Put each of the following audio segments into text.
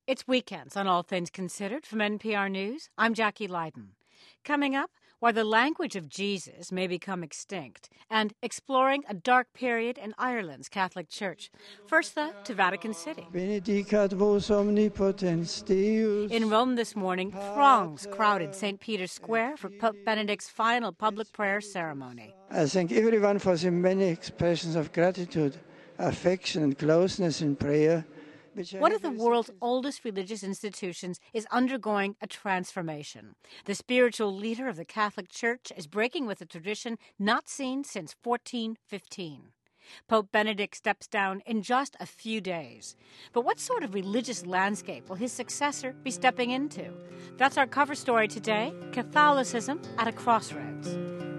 It's Weekends on All Things Considered from NPR News. I'm Jackie Leiden. Coming up, why the language of Jesus may become extinct, and exploring a dark period in Ireland's Catholic Church. First, though, to Vatican City. Benedicat vos omnipotens Deus. In Rome this morning, throngs crowded St. Peter's Square for Pope Benedict's final public prayer ceremony. I thank everyone for the many expressions of gratitude, affection and closeness in prayer. One of the world's oldest religious institutions is undergoing a transformation. The spiritual leader of the Catholic Church is breaking with a tradition not seen since 1415. Pope Benedict steps down in just a few days. But what sort of religious landscape will his successor be stepping into? That's our cover story today, Catholicism at a Crossroads.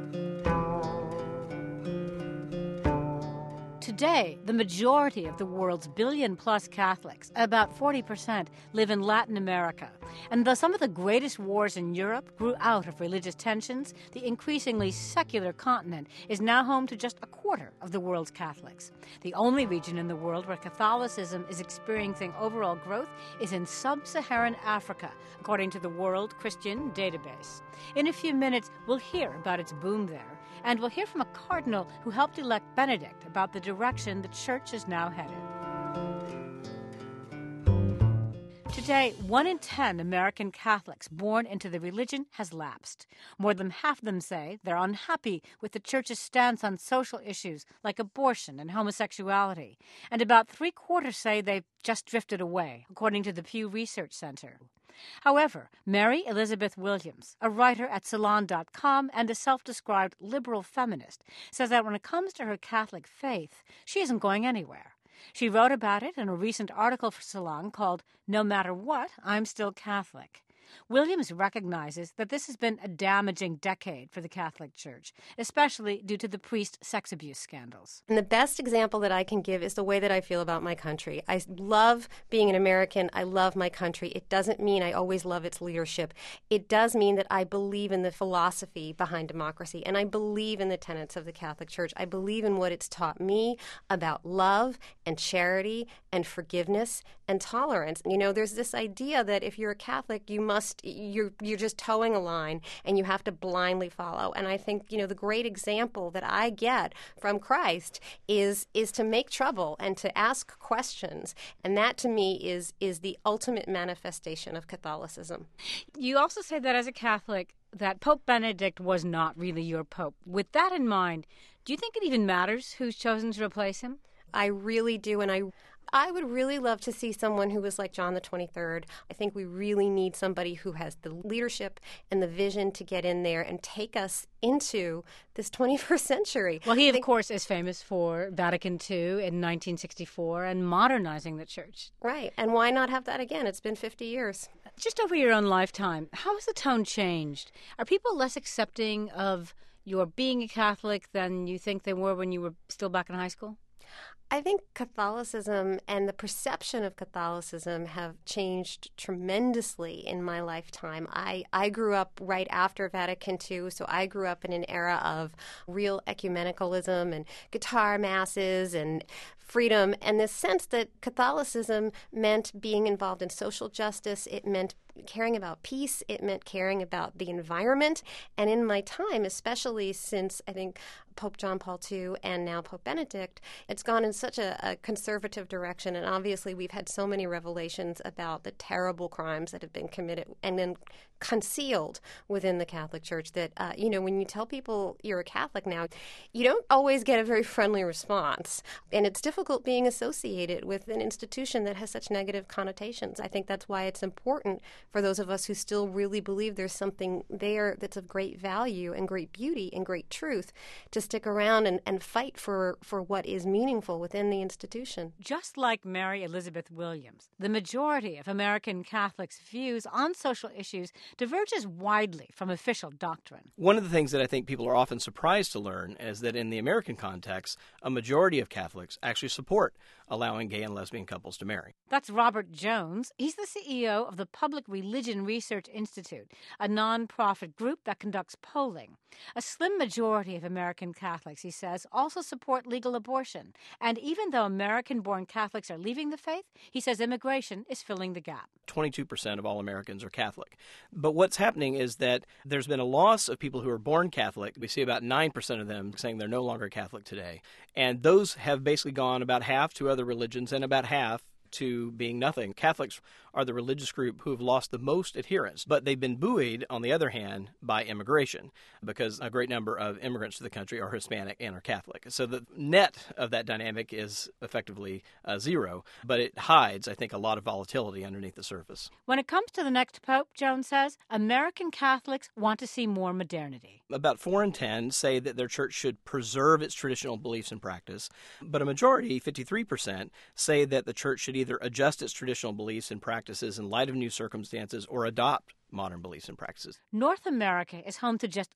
Today, the majority of the world's billion-plus Catholics, about 40%, live in Latin America. And though some of the greatest wars in Europe grew out of religious tensions, the increasingly secular continent is now home to just a quarter of the world's Catholics. The only region in the world where Catholicism is experiencing overall growth is in sub-Saharan Africa, according to the World Christian Database. In a few minutes, we'll hear about its boom there. And we'll hear from a cardinal who helped elect Benedict about the direction the church is now headed. Today, 1 in 10 American Catholics born into the religion has lapsed. More than half of them say they're unhappy with the church's stance on social issues like abortion and homosexuality. And about 3/4 say they've just drifted away, according to the Pew Research Center. However, Mary Elizabeth Williams, a writer at Salon.com and a self-described liberal feminist, says that when it comes to her Catholic faith, she isn't going anywhere. She wrote about it in a recent article for Salon called "No Matter What, I'm Still Catholic." Williams recognizes that this has been a damaging decade for the Catholic Church, especially due to the priest sex abuse scandals. And the best example that I can give is the way that I feel about my country. I love being an American. I love my country. It doesn't mean I always love its leadership. It does mean that I believe in the philosophy behind democracy, and I believe in the tenets of the Catholic Church. I believe in what it's taught me about love and charity and forgiveness and tolerance. You know, there's this idea that if you're a Catholic, you're just towing a line and you have to blindly follow. And I think, the great example that I get from Christ is to make trouble and to ask questions. And that to me is the ultimate manifestation of Catholicism. You also say that as a Catholic, that Pope Benedict was not really your pope. With that in mind, do you think it even matters who's chosen to replace him? I really do, and I would really love to see someone who was like John the 23rd. I think we really need somebody who has the leadership and the vision to get in there and take us into this 21st century. Well, he, of course, is famous for Vatican II in 1964 and modernizing the church. Right, and why not have that again? It's been 50 years. Just over your own lifetime, how has the tone changed? Are people less accepting of your being a Catholic than you think they were when you were still back in high school? I think Catholicism and the perception of Catholicism have changed tremendously in my lifetime. I grew up right after Vatican II, so I grew up in an era of real ecumenicalism and guitar masses and freedom, and this sense that Catholicism meant being involved in social justice. It meant caring about peace. It meant caring about the environment. And in my time, especially since I think Pope John Paul II and now Pope Benedict, it's gone in such a conservative direction. And obviously we've had so many revelations about the terrible crimes that have been committed and then concealed within the Catholic Church that, when you tell people you're a Catholic now, you don't always get a very friendly response. And it's difficult being associated with an institution that has such negative connotations. I think that's why it's important for those of us who still really believe there's something there that's of great value and great beauty and great truth to stick around and fight for what is meaningful within the institution. Just like Mary Elizabeth Williams, the majority of American Catholics' views on social issues diverges widely from official doctrine. One of the things that I think people are often surprised to learn is that in the American context, a majority of Catholics actually support allowing gay and lesbian couples to marry. That's Robert Jones. He's the CEO of the Public Religion Research Institute, a nonprofit group that conducts polling. A slim majority of American Catholics, he says, also support legal abortion. And even though American-born Catholics are leaving the faith, he says immigration is filling the gap. 22% of all Americans are Catholic. But what's happening is that there's been a loss of people who are born Catholic. We see about 9% of them saying they're no longer Catholic today. And those have basically gone about half to other religions and about half to being nothing. Catholics are the religious group who have lost the most adherents, but they've been buoyed, on the other hand, by immigration, because a great number of immigrants to the country are Hispanic and are Catholic. So the net of that dynamic is effectively zero, but it hides, I think, a lot of volatility underneath the surface. When it comes to the next pope, Jones says, American Catholics want to see more modernity. About 4 in 10 say that their church should preserve its traditional beliefs and practice, but a majority, 53%, say that the church should either adjust its traditional beliefs and practices in light of new circumstances or adopt modern beliefs and practices. North America is home to just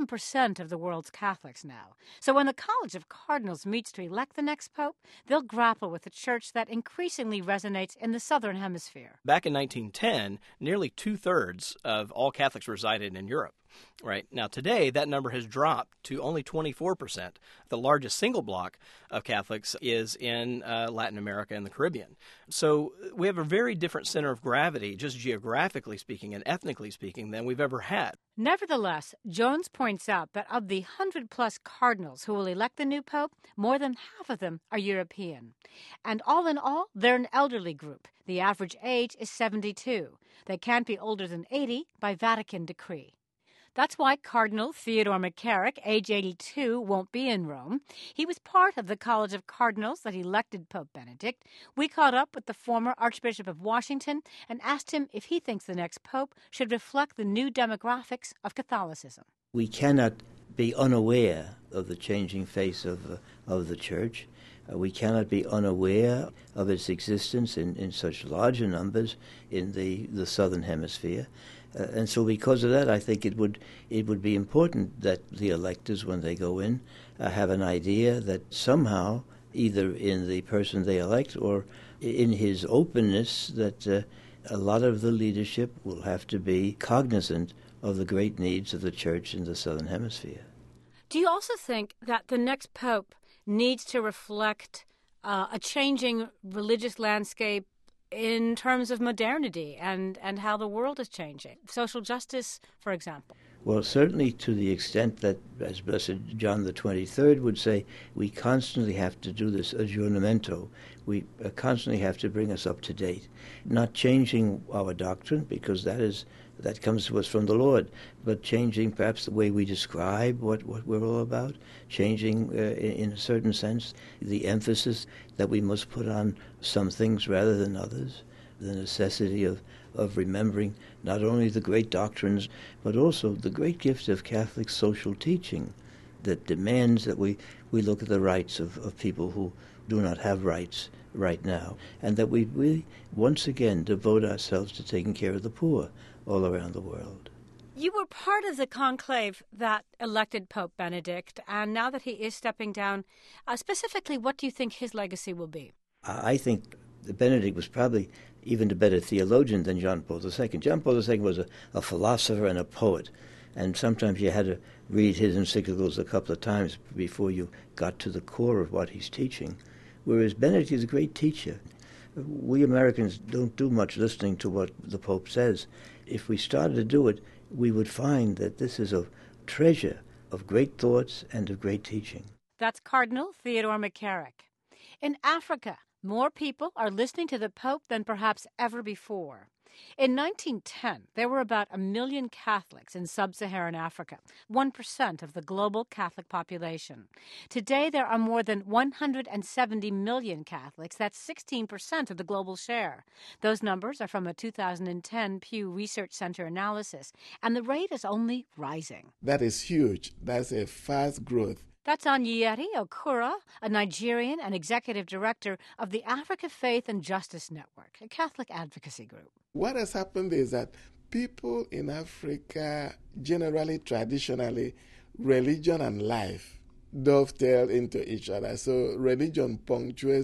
7% of the world's Catholics now. So when the College of Cardinals meets to elect the next pope, they'll grapple with a church that increasingly resonates in the Southern Hemisphere. Back in 1910, nearly 2/3 of all Catholics resided in Europe. Right. Now, today, that number has dropped to only 24%. The largest single block of Catholics is in Latin America and the Caribbean. So we have a very different center of gravity, just geographically speaking and ethnically speaking, than we've ever had. Nevertheless, Jones points out that of the 100-plus cardinals who will elect the new pope, more than half of them are European. And all in all, they're an elderly group. The average age is 72. They can't be older than 80 by Vatican decree. That's why Cardinal Theodore McCarrick, age 82, won't be in Rome. He was part of the College of Cardinals that elected Pope Benedict. We caught up with the former Archbishop of Washington and asked him if he thinks the next pope should reflect the new demographics of Catholicism. We cannot be unaware of the changing face of the Church. We cannot be unaware of its existence in such larger numbers in the Southern Hemisphere. And so because of that, I think it would be important that the electors, when they go in, have an idea that somehow, either in the person they elect or in his openness, that a lot of the leadership will have to be cognizant of the great needs of the Church in the Southern Hemisphere. Do you also think that the next pope needs to reflect a changing religious landscape in terms of modernity and how the world is changing? Social justice, for example. Well, certainly to the extent that, as Blessed John the 23rd would say, we constantly have to do this aggiornamento. We constantly have to bring us up to date, not changing our doctrine, because that comes to us from the Lord, but changing perhaps the way we describe what we're all about, changing in a certain sense the emphasis that we must put on some things rather than others, the necessity of remembering not only the great doctrines, but also the great gift of Catholic social teaching that demands that we look at the rights of people who do not have rights right now, and that we once again devote ourselves to taking care of the poor all around the world. You were part of the conclave that elected Pope Benedict, and now that he is stepping down, specifically, what do you think his legacy will be? I think Benedict was probably even a better theologian than John Paul II. John Paul II was a philosopher and a poet, and sometimes you had to read his encyclicals a couple of times before you got to the core of what he's teaching, whereas Benedict is a great teacher. We Americans don't do much listening to what the Pope says. If we started to do it, we would find that this is a treasure of great thoughts and of great teaching. That's Cardinal Theodore McCarrick. In Africa, more people are listening to the Pope than perhaps ever before. In 1910, there were about 1 million Catholics in sub-Saharan Africa, 1% of the global Catholic population. Today, there are more than 170 million Catholics. That's 16% of the global share. Those numbers are from a 2010 Pew Research Center analysis, and the rate is only rising. That is huge. That's a fast growth. That's Onyeri Okura, a Nigerian and executive director of the Africa Faith and Justice Network, a Catholic advocacy group. What has happened is that people in Africa, generally, traditionally, religion and life dovetail into each other. So religion punctuates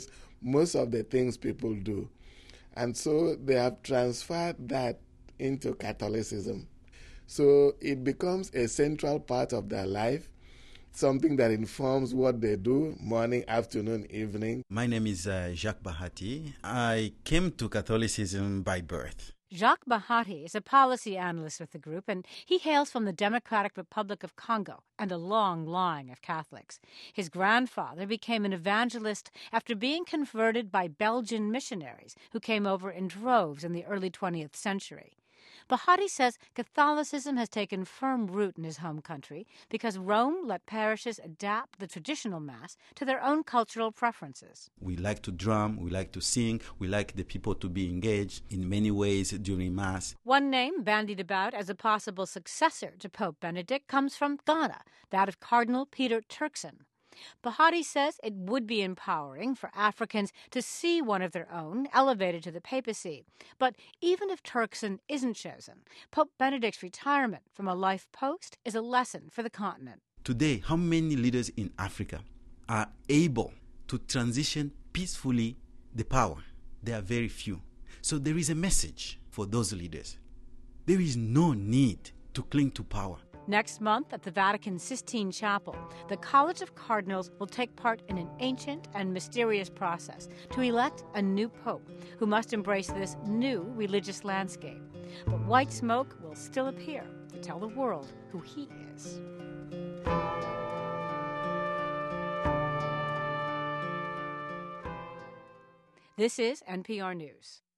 most of the things people do. And so they have transferred that into Catholicism. So it becomes a central part of their life, something that informs what they do morning, afternoon, evening. My name is Jacques Bahati. I came to Catholicism by birth. Jacques Bahati is a policy analyst with the group, and he hails from the Democratic Republic of Congo and a long line of Catholics. His grandfather became an evangelist after being converted by Belgian missionaries who came over in droves in the early 20th century. Bahati says Catholicism has taken firm root in his home country because Rome let parishes adapt the traditional Mass to their own cultural preferences. We like to drum, we like to sing, we like the people to be engaged in many ways during Mass. One name bandied about as a possible successor to Pope Benedict comes from Ghana, that of Cardinal Peter Turkson. Bahati says it would be empowering for Africans to see one of their own elevated to the papacy. But even if Turkson isn't chosen, Pope Benedict's retirement from a life post is a lesson for the continent. Today, how many leaders in Africa are able to transition peacefully the power? There are very few. So there is a message for those leaders. There is no need to cling to power. Next month at the Vatican Sistine Chapel, the College of Cardinals will take part in an ancient and mysterious process to elect a new pope who must embrace this new religious landscape. But white smoke will still appear to tell the world who he is. This is NPR News.